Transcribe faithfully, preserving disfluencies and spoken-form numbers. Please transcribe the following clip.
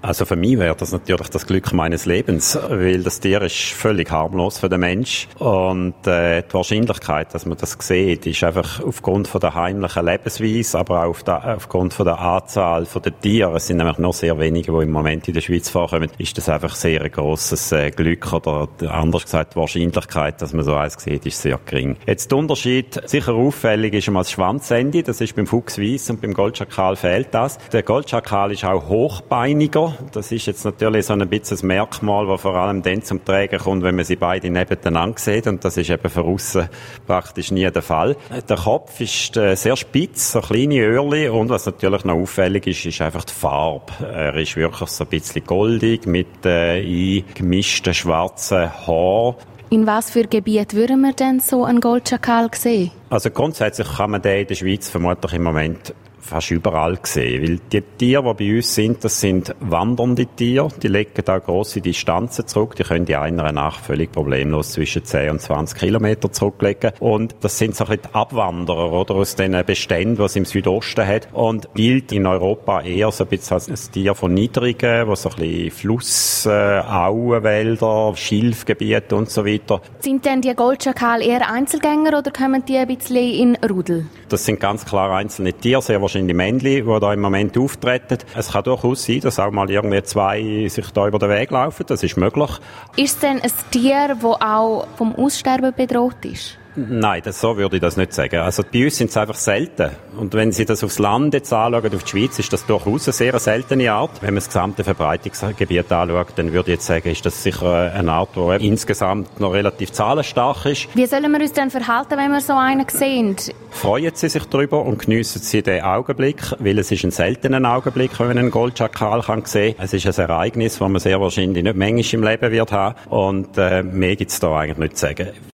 Also für mich wäre das natürlich das Glück meines Lebens, weil das Tier ist völlig harmlos für den Mensch und äh, die Wahrscheinlichkeit, dass man das sieht, ist einfach aufgrund von der heimlichen Lebensweise, aber auch auf der, aufgrund von der Anzahl der Tiere, es sind nämlich noch sehr wenige, die im Moment in der Schweiz vorkommen, ist das einfach sehr ein grosses äh, Glück oder anders gesagt die Wahrscheinlichkeit, dass man so eins sieht, ist sehr gering. Jetzt der Unterschied, sicher auffällig ist einmal das Schwanzende, das ist beim Fuchs weiss und beim Goldschakal fehlt das. Der Goldschakal ist auch hochbeiniger. Das ist jetzt natürlich so ein bisschen ein Merkmal, das vor allem dann zum Tragen kommt, wenn man sie beide nebeneinander sieht. Und das ist eben von aussen praktisch nie der Fall. Der Kopf ist äh, sehr spitz, so kleine Öhrchen. Und was natürlich noch auffällig ist, ist einfach die Farbe. Er ist wirklich so ein bisschen goldig mit äh, eingemischten schwarzen Haaren. In was für Gebiet würden wir denn so einen Goldschakal sehen? Also grundsätzlich kann man den in der Schweiz vermutlich im Moment fast überall gesehen. Weil die Tiere, die bei uns sind, das sind wandernde Tiere. Die legen da grosse Distanzen zurück. Die können in einer Nacht völlig problemlos zwischen zehn und zwanzig Kilometer zurücklegen. Und das sind so ein bisschen die Abwanderer, oder? Aus den Beständen, die es im Südosten hat. Und gilt in Europa eher so ein bisschen als ein Tier von niedrigen, wo so ein bisschen Fluss, äh, Auenwälder, Schilfgebiete und so weiter. Sind denn die Goldschakal eher Einzelgänger oder kommen die ein bisschen in Rudel? Das sind ganz klar einzelne Tiere, sehr wahrscheinlich Männchen, die da im Moment auftreten. Es kann durchaus sein, dass auch mal irgendwie zwei sich da über den Weg laufen. Das ist möglich. Ist es denn ein Tier, das auch vom Aussterben bedroht ist? Nein, das, so würde ich das nicht sagen. Also bei uns sind es einfach selten. Und wenn Sie das aufs Land jetzt anschauen, auf die Schweiz, ist das durchaus eine sehr seltene Art. Wenn man das gesamte Verbreitungsgebiet anschaut, dann würde ich jetzt sagen, ist das sicher eine Art, die insgesamt noch relativ zahlenstark ist. Wie sollen wir uns denn verhalten, wenn wir so einen sehen? Freuen Sie sich darüber und geniessen Sie den Augenblick, weil es ist ein seltener Augenblick, wenn man einen Goldschakal kann sehen kann. Es ist ein Ereignis, das man sehr wahrscheinlich nicht manchmal im Leben wird haben. Und äh, mehr gibt es da eigentlich nicht zu sagen.